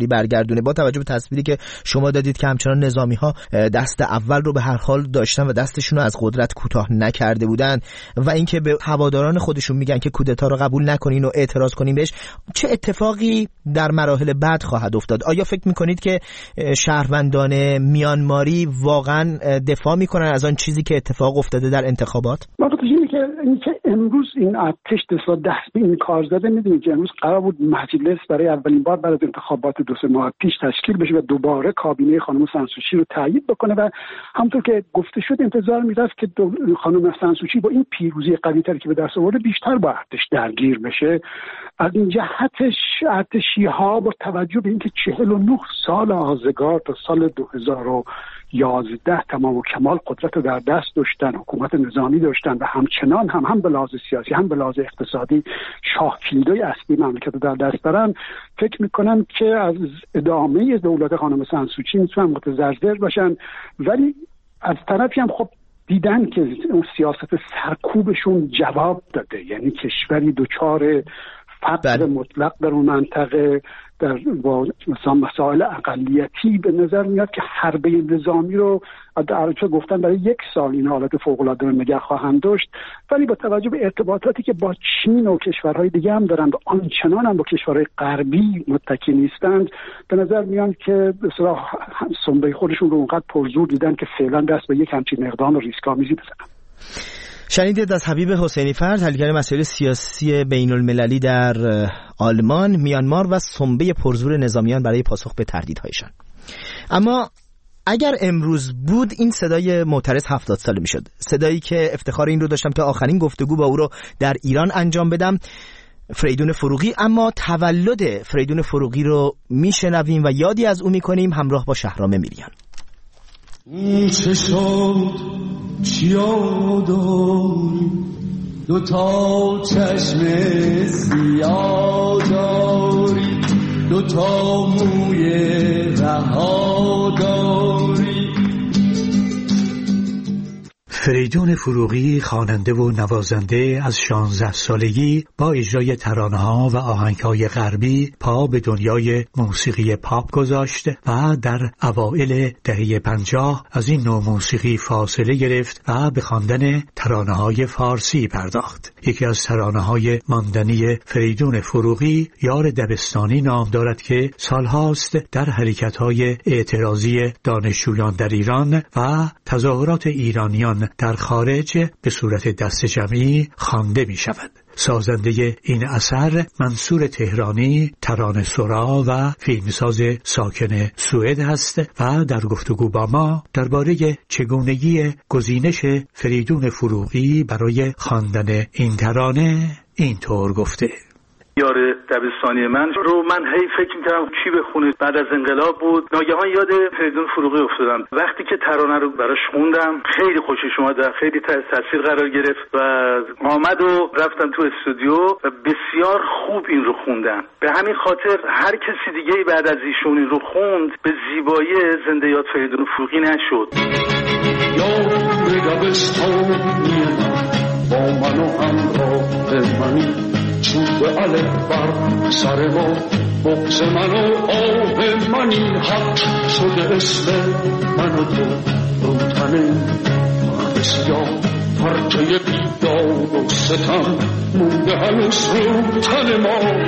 جمهوری برگردونه، با توجه به تصویری که شما دادید که همچنان نظامی ها دست اول رو به هر حال داشتن و دستشون رو از قدرت کوتاه نکرده بودن و اینکه به هواداران خودشون میگن که کودتا رو قبول نکنین و اعتراض کنین بهش، چه اتفاقی در مراحل بعد خواهد افتاد؟ آیا فکر میکنید که شهروندان میانماری واقعا دفاع میکنن از آن چیزی که اتفاق افتاده در انتخابات؟ اینی که این که امروز این ارتش دست به این کار زده، میدونید که امروز قرار بود مجلس برای اولین بار بعد از انتخابات دو سه ماه پیش تشکیل بشه و دوباره کابینه خانم سانسوچی رو تایید بکنه و همونطور که گفته شد انتظار میرفت که خانم سانسوچی با این پیروزی قوی‌تری که به دست آورده بیشتر با ارتش درگیر بشه. از این جهتش ارتشی ها با توجه به اینکه چهل و نه سال آزگار تا سال دو هزار و یازده تمام و کمال قدرت رو در دست داشتن، حکومت نظامی داشتن و همچنان هم هم به لحاظ سیاسی هم به لحاظ اقتصادی شاه کلیدای اصلی مملکت رو در دست دارن، فکر میکنم که از ادامه دولت خانم سانسوچی میتونن متضرر باشن. ولی از طرفی هم خب دیدن که اون سیاست سرکوبشون جواب داده، یعنی کشوری دچار فقر مطلق در اون منطقه در با مثلا مسائل اقلیتی به نظر میاد که حربه نظامی رو در گفتن برای یک سال این حالت فوق‌العاده رو نگه خواهند داشت. ولی با توجه به ارتباطاتی که با چین و کشورهای دیگه هم دارن و آنچنان هم با کشورهای غربی متکی نیستند، به نظر میاد که به اصطلاح سنبه خودشون رو اونقدر پرزور دیدن که فعلا دست به یک همچین اقدام ریسک‌آمیزی بزنن. شنیدید از حبیب حسینی فرد، حلیگر مسائل سیاسی بین المللی در آلمان، میانمار و سنبه پرزور نظامیان برای پاسخ به تهدیدهایشان. اما اگر امروز بود این صدای معترض هفتاد ساله میشد، صدایی که افتخار این رو داشتم که آخرین گفتگو با او رو در ایران انجام بدم، فریدون فروغی. اما تولد فریدون فروغی رو میشنویم و یادی از او میکنیم همراه با شهرام میریان. چه شد چیا داری دو تا چشم سیاه داری دو تا موی رها داری. فریدون فروغی خواننده و نوازنده از شانزده سالگی با اجرای ترانه‌ها و آهنگ‌های غربی پا به دنیای موسیقی پاپ گذاشت و در اوایل دهه پنجاه از این نوع موسیقی فاصله گرفت و به خواندن ترانه‌های فارسی پرداخت. یکی از ترانه‌های ماندنی فریدون فروغی یار دبستانی نام دارد که سالهاست در حرکت‌های اعتراضی دانشجویان در ایران و تظاهرات ایرانیان در خارج به صورت دست جمعی خوانده می شود. سازنده این اثر منصور تهرانی، ترانه‌سرا و فیلمساز ساکن سوئد است و در گفتگو با ما درباره چگونگی گزینش فریدون فروغی برای خواندن این ترانه اینطور گفته: یار دبستانی من رو من هی فکر می‌کردم چی بخونه. بعد از انقلاب بود، ناگهان یاد فریدون فروغی افتادم. وقتی که ترانه رو براش خوندم خیلی خوشش اومد و خیلی تحت تاثیر قرار گرفت و آمد و رفتم تو استودیو و بسیار خوب این رو خوندم. به همین خاطر هر کسی دیگه بعد از ایشون این رو خوند به زیبایی زنده یاد فریدون فروغی نشد. یار دبستانی من با من و همراه منی، چوب علف بر سر ما بغض من و آه منی، حق شده اسم من و تو رو تنه بسیار پرچه بیداد و ستم مونده هنوز رو تن ما.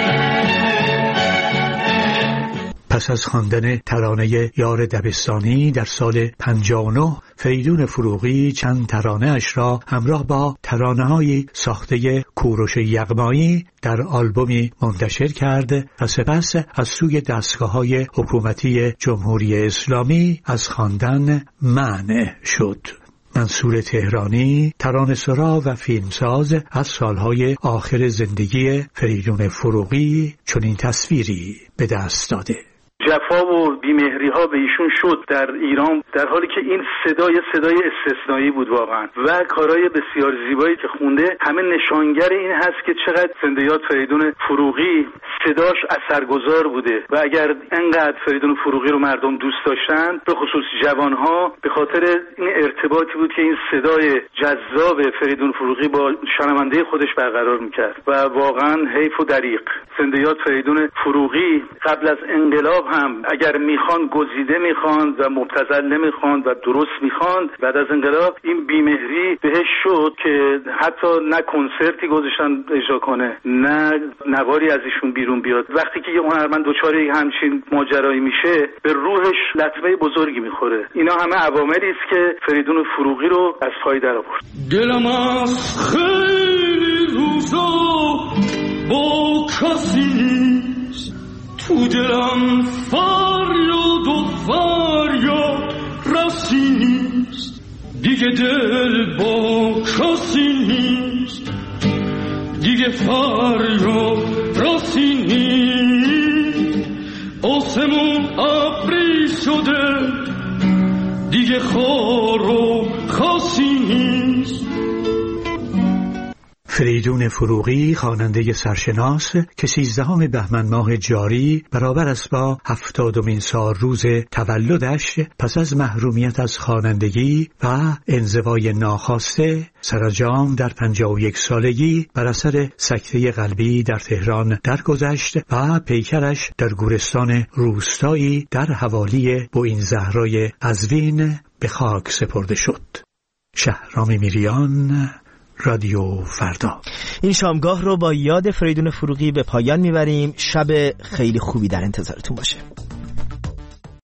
پس از خواندن ترانه یار دبستانی در سال پنجاه و نه، فریدون فروغی چند ترانه اش را همراه با ترانه‌های ساخته کوروش یغمایی در آلبومی منتشر کرد و سپس از سوی دستگاه‌های حکومتی جمهوری اسلامی از خواندن منع شد. منصور تهرانی، ترانه‌سرا و فیلمساز، از سالهای آخر زندگی فریدون فروغی چنین تصویری به دست داده: جفا و بیمهری ها به ایشون شد در ایران، در حالی که این صدای صدای استثنایی بود واقعا و کارهای بسیار زیبایی که خونده همه نشانگر این هست که چقدر زنده یاد فریدون فروغی صداش اثرگذار بوده و اگر انقدر فریدون فروغی رو مردم دوست داشتن، به خصوص جوانها، به خاطر این ارتباطی بود که این صدای جذاب فریدون فروغی با شنونده خودش برقرار میکرد و واقعا حیف و دریغ. زنده یاد فریدون فروغی قبل از انقلاب هم اگر میخوان گزیده میخوان و مبتذل نمیخوان و درست میخوان، بعد از انقلاب این بیمهری بهش شد که حتی نه کنسرتی گذاشتن اجرا کنه نه نواری از ایشون بیرون بیاد. وقتی که یه هنرمند دچار همچین ماجرایی میشه به روحش لطمه بزرگی میخوره. اینا همه عواملی است که فریدون فروغی رو از پای در آورد. دلم از خیلی روزا با کسی نیست، تو دلم فریاد و فریاد رسی نیست، دیگه دل با کسی نیست، دیگه فریاد رسی نیست، آسمون ابری شده دیگه خار و خاصی نیست. فریدون فروغی خواننده سرشناس که سیزدهم بهمن ماه جاری برابر است با هفتادمین سال روز تولدش پس از محرومیت از خوانندگی و انزوای ناخواسته سرانجام در پنجاه و یک سالگی بر اثر سکته قلبی در تهران درگذشت و پیکرش در گورستان روستایی در حوالی بوئین زهرای ازوین به خاک سپرده شد. شهرام میریان، رادیو فردا. این شامگاه رو با یاد فریدون فروغی به پایان میبریم. شب خیلی خوبی در انتظارتون باشه.